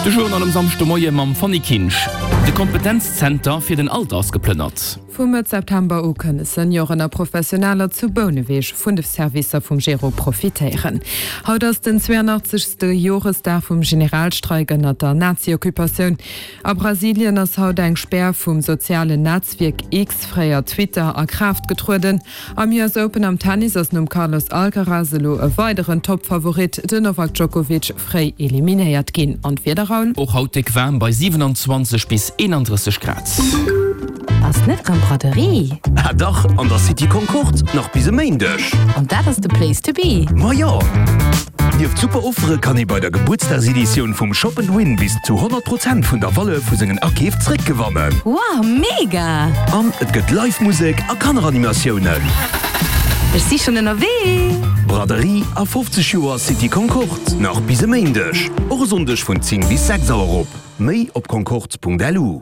De Jour an dem samchte Moie mam Fanny Kinsch. De Kompetenzzenter fir den Alter ausgeplënnert. Vom September u kënne Senioren a Professioneller zu Boneweeg vun de Servicer vum Gero profitéieren. Haut ass den 82. Joresdag vum Generalstreik ënner der Nazi-Okkupatioun. A Brasilien ass haut eng Sperr vum soziale Netzwerk X fréier Twitter a Kraft getruden. Am US Open am Tennis ass nom Carlos Alcarazelo e weiteren Topfavorit den Novak Djokovic frei eliminéiert ginn an Federraun. Och hautig wärm bei 27 bis 31 Grad. Das net kan Braderie. Ha doch an der City Concord noch bis Maindech. Und dat is the place to be. Ma ja. Dir super offere kann I bei der Geburtstagsedition vom Shop & Win bis zu 100% vun der Wolle vu segen Archiv zrick gewonnen. Wow, mega! An et gëtt Live-Musik a Kanneranimationen. Ich si schon in W. Braderie a 50 Joer City Concord nach bis Maindech. Och sondech vun 10 bis 6 op. Mei op concord.lu.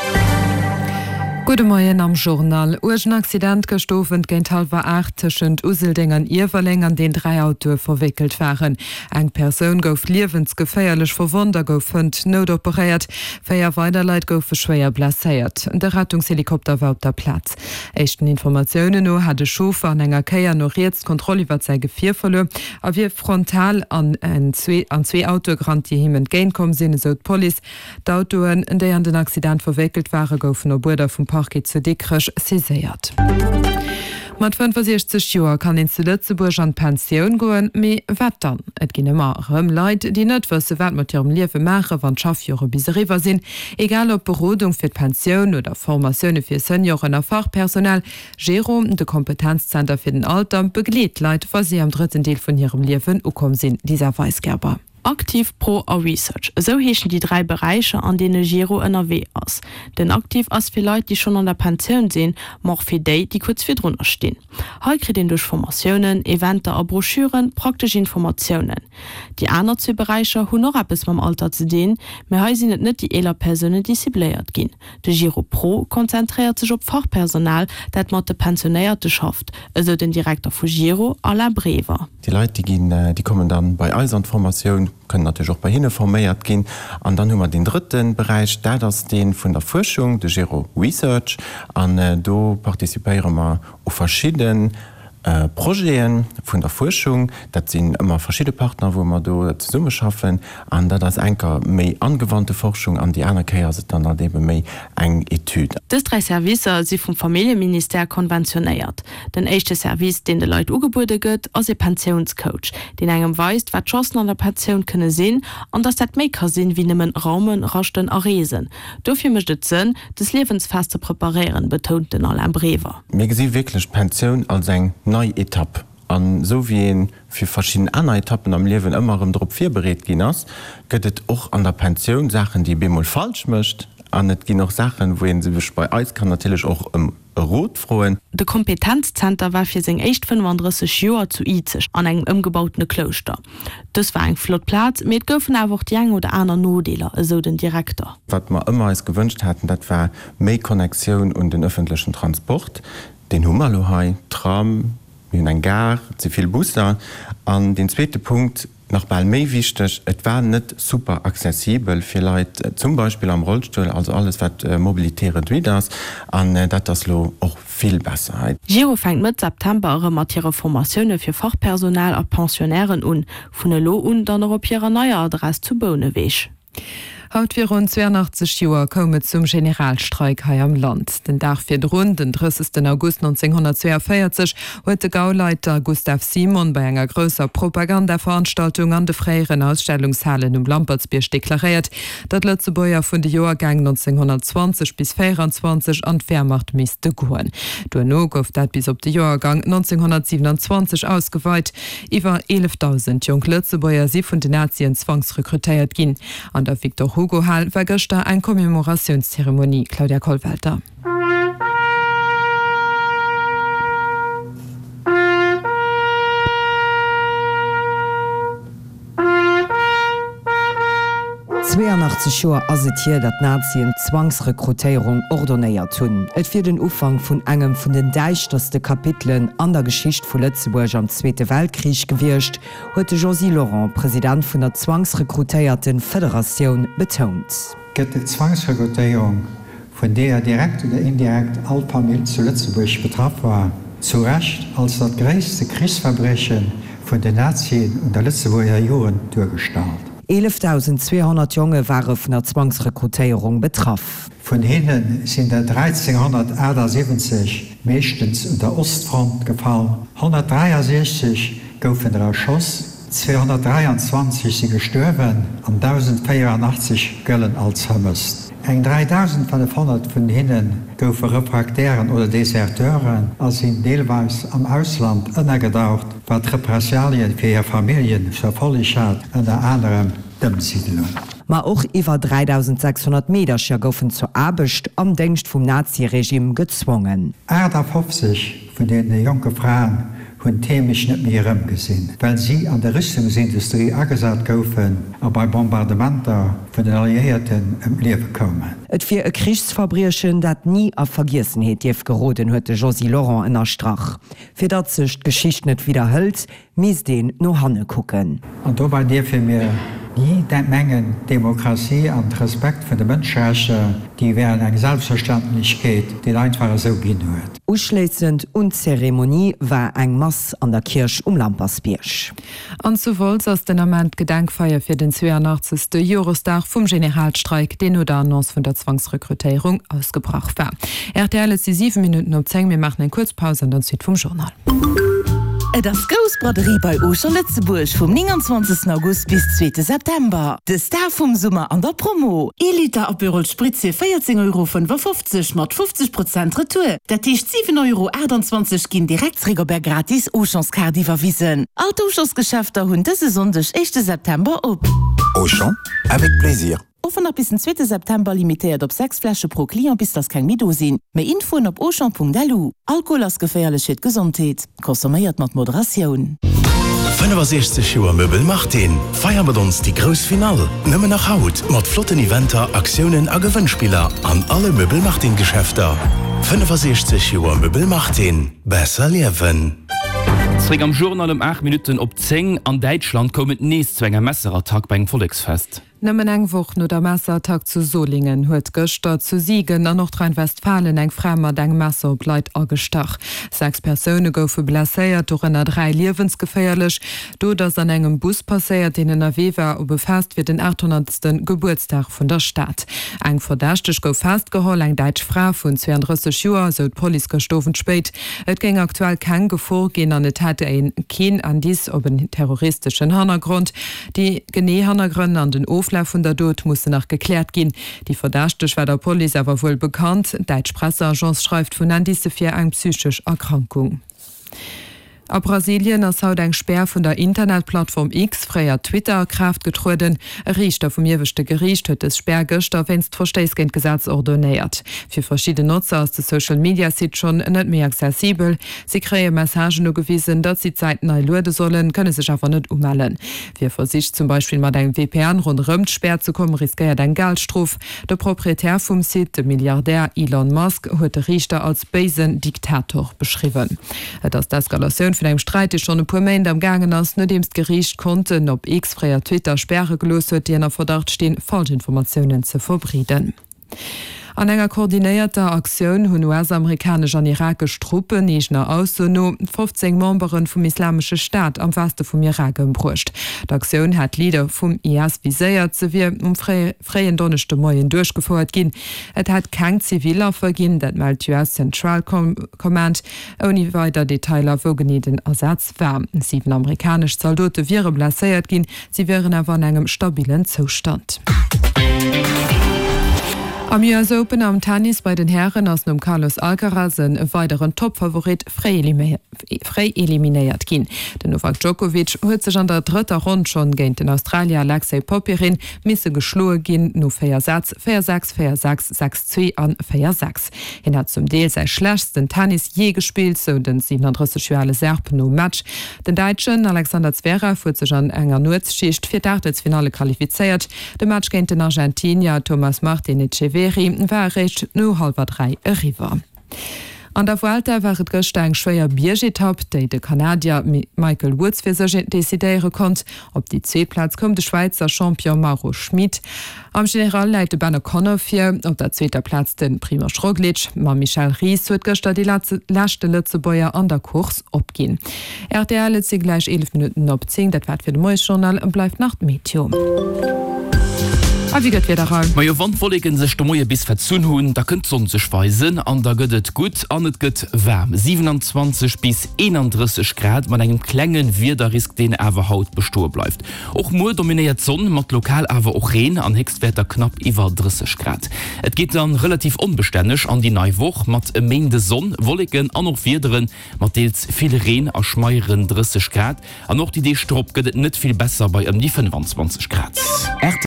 Gute Morgen am Journal. Urgen Accident gestofen géint halber 8 tschend Uselding an Irwerling an den 3 Auto verwickelt waren. Eng Person gouf liewensgeféierlech verwunder gouf 5 notoperiert, 4 Weiterleit goufe schwéier blaséiert. De Rettungshelikopter war op der Platz. Echten Informationoen no hat de Schofer an enger Käier noch jetzt Kontrolliwwer sei Gefir verlo, a wie frontal an zwei Autogrand die himmen géint kom sinn so d Poli. D'Autoen, déi an den Accident verwickelt waren, goufen op Burder vum geht zu Dickrech seséiert. Mat 65 Joer kann in zu Lützeburg an Pensionioun goen, méi wat dann? Et ginne marëm Leiit, die net wësse wat mat ihrem Liewe mache wann Schaffjore bis riwer sinn, egal ob Berodung fir Pensionioun oder Formatioune fir Senioren a Fachpersonal, Gero, de Kompetenzzenter fir den Alter, begleet Leiit, was sie am 3. Deel vun ihrem Liewen ukom sinn, dieser Weisgerber. Aktiv Pro a Research. So heechen die 3 Bereiche, an denen Giro NRW ass. Den aktiv ass fir Leute, die schon an der Pension sinn, mach fir déi, die kurz fir drunter stehen. Heut kriegt den durch Formationen, Eventer a Broschüren, praktische Informationen. Die anderen 2 Bereiche hun noch bis mam Alter zu denen, mir he sind net die eler Personen, die sibliert gin. De Giro Pro konzentriert sich op Fachpersonal, dat mat de Pensionéierte schafft, also den Direktor vu Giro a la Brever. Die Leute, die kommen dann bei Eisenformation, können natürlich auch bei hinne formiert gehen. Und dann haben wir den 3. Bereich, der das den von der Forschung, der Gero Research. Und da partizipieren wir auf verschiedenen Projekten von der Forschung. Das sind immer verschiedene Partner, wo wir da zusammen schaffen. Und das ist einfach mehr angewandte Forschung, an die anderen Kehr sind dann eben mehr eine Etude. Das 3 Servicer sind vom Familienminister konventioniert. Den erste Service, den den Leuten angeboten wird, ist ein Pensionscoach, den einem weist, was Chancen an der Pension können sehen und dass das mehr kann sehen wie nehmen Raumen, Rasten und Reisen. Dafür möchte es Sinn, das Lebensfest zu präparieren, betont den Alain Brever. Wir sehen wirklich Pension als eine neue Etappe. An so wie für verschiedene andere Etappen am Leben immer im Druck 4 berät gehen ist, gibt es auch an der Pension Sachen, die bemol falsch möchte. Und es gibt noch Sachen, wo sie sich bei uns kann natürlich auch Rot freuen. De Kompetenzzenter war fir seg echt 35 Joer zu Izech an engem ëmgebautene Kloster. Das war eng Flotplatz, met goufen awer die eng oder aner Nodeler, eso den Direktor. Was wir immer als gewünscht hatten, das war mehr Konnexion und den öffentlichen Transport, den Hummerlohai, Tram, wie ein Gar, zu viel Busser. An den 2. Punkt, noch bald mehr wichtig, es war nicht super accessibel, vielleicht zum Beispiel am Rollstuhl, also alles, was mobilitäre ist, und das ist auch viel besser. Giro fängt mit September mat ihre Formationen für Fachpersonal und Pensionären an, von der Lo und dann auf ihrer neue Adresse zu Boneweeg. Haut wir rund 82 Joer komme zum Generalstreik hier am Land. Den Dach fir rund den 30. August 1942 huet de Gauleiter Gustav Simon bei enger grösser Propagandaveranstaltung an de freieren Ausstellungshallen Lambertsbierg deklariert, dat Lützebäuer vun de Joergang 1920 bis 24 an Wehrmacht misste goen. Duno gouf dat bis op de Joergang 1927 ausgeweit. Iwer 11.000 Jung Lützebäuer sie vun den Nazien zwangsrekrutéiert ginn. An der Victor Hugo Hall war gestern eine Kommemorationszeremonie. Claudia Kohlwalter. 82 Joer ass et hier dat Nazien Zwangsrekrutéierung ordonéiert hunn. Et fir den Ufang vun engem vun den deichterste Kapitelen an der Geschicht vu Lützeburg am Zweite Weltkrieg gewircht, huet Josie Laurent, Präsident vun der Zwangsrekrutéierten Föderation, betont. Gëtt de Zwangsrekrutéierung, vun der direkt oder indirekt all Familien zu Lützeburg betraff war, zu Recht als dat gréisste Kriegsverbrechen vun den Nazien und der Lützeburger Joren durchgestalt. 11.200 Junge waren von der Zwangsrekrutéierung betroffen. Von ihnen sind 1370 meistens in der Ostfront gefallen, 163 goufen erschoss, 223 sind gestorben und 1084 göllen als vermisst. Eng 3500 von ihnen goufen Refraktären oder Deserteuren, als sind deelweis am Ausland ënnergedaucht, wat Repressalien für ihre Familien verfolgt hat, unter anderem Dëmmsiedlung. Ma auch iwwer 3600 Meterscher goufen zur Abecht am Denkst vom Naziregime gezwungen. 50 von den jungen Frauen hunn themisch net mehr gesinn, weil sie an der Rüstungsindustrie agesat goufen a bei Bombardementer vun den Alliierten Liewe kommen. Et fir e Kriegsverbrierchen, dat nie a Vergissenheet jeef geroden huete Josie Laurent ënner Strach. Fir dat sech Geschicht net wiederhëlt, mies den no hanne kucken. An dobei Dir fir mir nie den Mengen Demokratie an Respekt für de Mënschrächer, die wären eng Selbstverständlichkeit, die einfach so gin huet. Uschlesend und Zeremonie war eng Mass an der Kirch Lampersbiersch. An sowohl ass den Amment Gedenkfeier fir den 82. Jahresdag vum Generalstreik, den oder Annonce vun der Zwangsrekrutéierung ausgebracht war. RTL ist die 7 Minuten op 10, wir machen en Kurzpause an den Süd vom Journal. Das Grousbraderie bei Ocher Lützeburg vom 29. August bis 2. September. De Star vom Summer an der Promo. 1 Liter Aperol Spritze 14,55 € mat 50% Retour. Der Tisch 7,28 € gin Direktregerberg gratis Ochanskadi verwiesen. Autoschossgeschäfter hun diese Sonntag 1. September op. Auchan, avec plaisir. Offen ab bis den 2. September limitiert op 6 Flasche pro Klient bis das kein Mido sinn. Mei Infoen op Auchan.delu. Alkohol as geféierlech et Gesundheit. Konsumiert mat Moderation. 65 Joer Möbel macht den. Feier mit uns die Großfinale. Nëmme nach Haut, mat flotten Eventer, Aktionen a Gewinnspieler an alle Möbel macht den Geschäfter. 65 Joer Möbel macht den. Besser liewen. Zrig am Journal 8 Minuten op 10 an Deutschland kommet neestzwnger Messerattack beim Volksfest. Nëmmen eng woch no der Messertag zu Solingen huet Göster zu Siegen an Nordrhein-Westfalen eng Framer deng Messer bleit agestach. 6 Persone goufe blaéiert durch ennner 3 liewensgeféierlech, do dats an engem Bus passéiert den NRW war o befasst fir den 800. Geburtstag vun der Stadt. Eng verdächteg gouf festgeholl eng Deitsch Fra vun 32 Joer so d Poli gestofen spéit. Et ging aktuell kein Gevor gin an et hat en Kien an dies op een terroristischen Hannergrund. Die Genehannergründe an den Auflauf von der Dod musste nach geklärt gehen. Die Verdächtige war der Polizei aber wohl bekannt. Deutsche Presseagence schreibt von an diese 4 eine psychische Erkrankung. A Brasilien ass haut eng Sperr vun der Internetplattform X freier Twitter Kraft getruden. Richter vum Jewechte Gericht huet es Sperrgëchter wennst Versteesgent Gesetz ordonéiert. Für verschiedene Nutzer aus de Social Media sieht schon net mehr zensibel. Sie kree Messagen no gewiesen, dat sie Zeiten lude sollen, könne sich aber net umellen. Wie vor sich zum Beispiel mat eng VPN rund rëmt sperr zu kommen, riskiert ein Geldstrof. Der Proprietär vum Site, de Milliardär Elon Musk, huet de Richter als bösen Diktator beschrieben. Das Eskalation von einem Streit ist schon ein paar Monate am Gangen ass, nachdem das Gericht konnten ob X-freier Twitter Sperre gelost huet, die in der Verdacht stehen, Falschinformationen zu verbreiten. An enger koordinierter Aktion hunn US-amerikasch an irakisch Truppen neechner ausno 15 Memberen vum islamsche Staat am Westen vum Irak embrucht. D'Aktion hat Lieder vum IS viséiert sowie freien donnechte Moien durchgeführt gin. Et hat kein ziviler vergin, dat meldt US Central Command oni weiter Detailer wo genieden Ersatz war. 7 amerikasch Soldote wäre blaiert gin, sie wären awer an engem stabilen Zustand. Am US Open am Tennis bei den Herren aus dem Carlos Alcaraz een weiteren Topfavorit frei eliminiert gin. Den Novak Djokovic huet sech an der dritter Rund schon géint den Australier Alexei Popyrin misse geschloe gin no 4-6, 4-6, 4-6, 6-2 an 4-6. Hin hat zum Deel sei schlechtsten Tennis je gespielt so den 37 Serb no Match. Den Deitschen Alexander Zverev huet sech an enger Nutzschicht fir d'Achtelfinale qualifiziert. De Match géint den Argentinier Thomas Martin Echeverri war recht no 2:30 River. An der Vuelta waret gocht eng schwéier Biergetapp, déi de Kanadier Michael Woods fir sech desidéiere kont. Op die Zweetplatz kom de Schweizer Champion Mauro Schmid. Am General leite Ben O'Connor fir op der zweter Platz den Primož Roglič. Ma Michael Ries huet gocht die lachte Lützebäuer an der Kurs opginn. RTL ze gleich 11 Minuten op 10, dat wat fir de Moesjournal en bleif nach Medium. Ma jo Wandwollegen sech de Moie bis verzun hunn, da kënnt son sech weisen, an der gëtt gut an net gëtt wärm. 27 bis 31 Grad man engem klengen wie der risk den awer haut bestoer bleifft. Och mo dominiert Sonn mat lokal awer och Reen an Hextwetter knapp iwwer 30 Grad. Et geht dann relativ unbestännech an die Neiwoch mat e mengde Sonn Wolligen an noch Wideren mat deels viele Reen a schmeieren 30 Grad an noch die Idee Stropp gëtt net viel besser bei die 25 Grad.